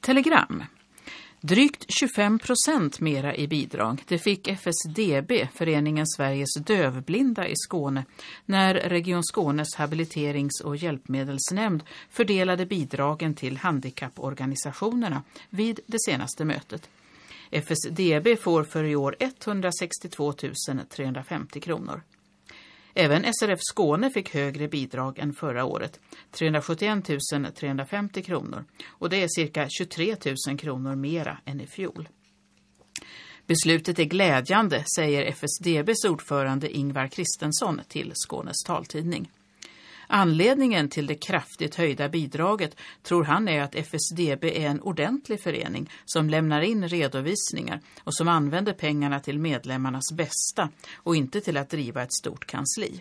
Telegram. Drygt 25% mera i bidrag. Det fick FSDB, Föreningen Sveriges dövblinda i Skåne, när Region Skånes habiliterings- och hjälpmedelsnämnd fördelade bidragen till handikapporganisationerna vid det senaste mötet. FSDB får för i år 162 350 kronor. Även SRF Skåne fick högre bidrag än förra året, 371 350 kronor, och det är cirka 23 000 kronor mera än i fjol. Beslutet är glädjande, säger FSDBs ordförande Ingvar Kristensson till Skånes taltidning. Anledningen till det kraftigt höjda bidraget tror han är att FSDB är en ordentlig förening som lämnar in redovisningar och som använder pengarna till medlemmarnas bästa och inte till att driva ett stort kansli.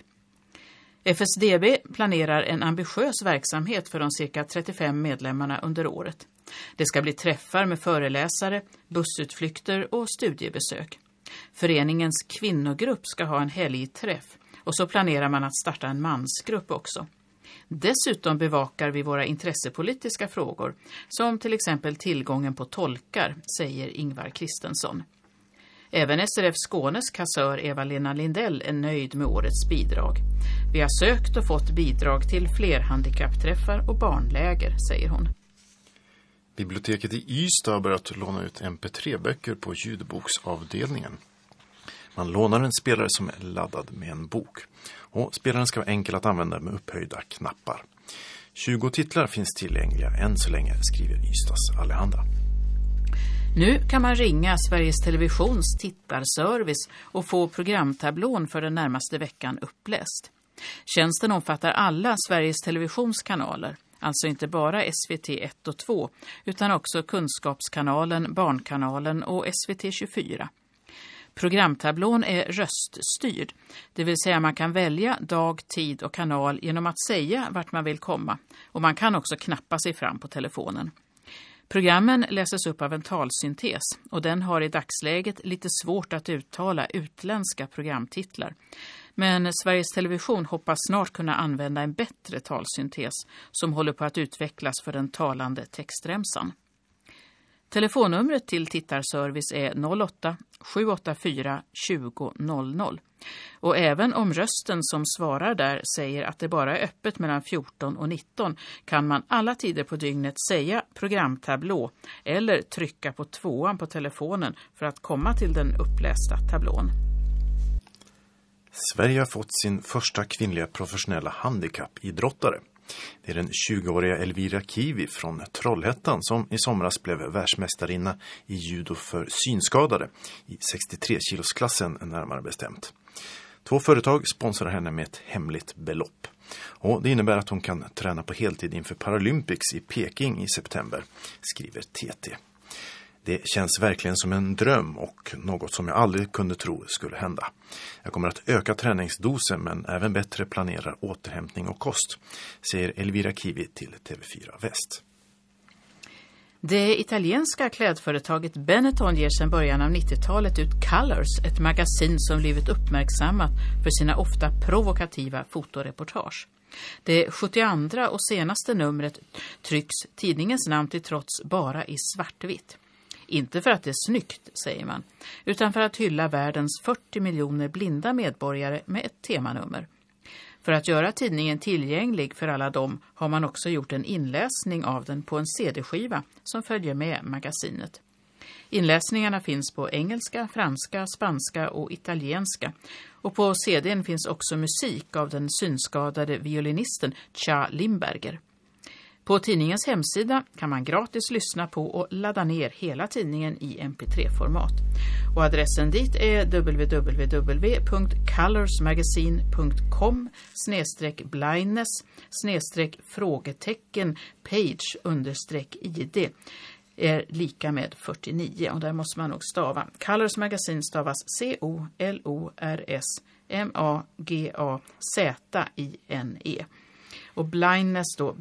FSDB planerar en ambitiös verksamhet för de cirka 35 medlemmarna under året. Det ska bli träffar med föreläsare, bussutflykter och studiebesök. Föreningens kvinnogrupp ska ha en helgträff. Och så planerar man att starta en mansgrupp också. Dessutom bevakar vi våra intressepolitiska frågor, som till exempel tillgången på tolkar, säger Ingvar Kristensson. Även SRF Skånes kassör Eva-Lena Lindell är nöjd med årets bidrag. Vi har sökt och fått bidrag till fler handikappträffar och barnläger, säger hon. Biblioteket i Ystad har börjat låna ut MP3-böcker på ljudboksavdelningen. Man lånar en spelare som är laddad med en bok. Och spelaren ska vara enkel att använda med upphöjda knappar. 20 titlar finns tillgängliga än så länge, skriver Ystads Allehanda. Nu kan man ringa Sveriges Televisions tittarservice och få programtablån för den närmaste veckan uppläst. Tjänsten omfattar alla Sveriges Televisions kanaler, alltså inte bara SVT 1 och 2, utan också Kunskapskanalen, Barnkanalen och SVT 24. Programtablån är röststyrd, det vill säga man kan välja dag, tid och kanal genom att säga vart man vill komma, och man kan också knappa sig fram på telefonen. Programmen läses upp av en talsyntes och den har i dagsläget lite svårt att uttala utländska programtitlar. Men Sveriges Television hoppas snart kunna använda en bättre talsyntes som håller på att utvecklas för den talande textremsan. Telefonnumret till tittarservice är 08 784 20 00. Och även om rösten som svarar där säger att det bara är öppet mellan 14 och 19 kan man alla tider på dygnet säga programtablå eller trycka på 2:an på telefonen för att komma till den upplästa tablån. Sverige har fått sin första kvinnliga professionella handikappidrottare. Det är den 20-åriga Elvira Kivi från Trollhättan som i somras blev världsmästarinna i judo för synskadade i 63-kilosklassen närmare bestämt. 2 företag sponsrar henne med ett hemligt belopp. Och det innebär att hon kan träna på heltid inför Paralympics i Peking i september, skriver TT. Det känns verkligen som en dröm och något som jag aldrig kunde tro skulle hända. Jag kommer att öka träningsdosen men även bättre planera återhämtning och kost, säger Elvira Kivi till TV4 Väst. Det italienska klädföretaget Benetton ger sedan början av 90-talet ut Colors, ett magasin som blivit uppmärksammat för sina ofta provokativa fotoreportage. Det 72:a och senaste numret trycks tidningens namn till trots bara i svartvitt. Inte för att det är snyggt, säger man, utan för att hylla världens 40 miljoner blinda medborgare med ett temanummer. För att göra tidningen tillgänglig för alla dem har man också gjort en inläsning av den på en CD-skiva som följer med magasinet. Inläsningarna finns på engelska, franska, spanska och italienska. Och på CD:n finns också musik av den synskadade violinisten Cha Limberger. På tidningens hemsida kan man gratis lyssna på och ladda ner hela tidningen i MP3-format. Och adressen dit är www.colorsmagazine.com/blindness/page_id är lika med 49, och där måste man nog stava. Colors Magazine stavas COLORSMAGAZINE. Och blindness då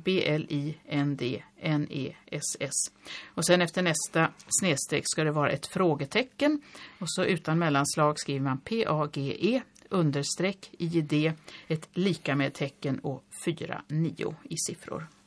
BLINDNESS. Och sen efter nästa snedstreck ska det vara ett frågetecken. Och så utan mellanslag skriver man PAGE_ID, ett lika med tecken och 49 i siffror.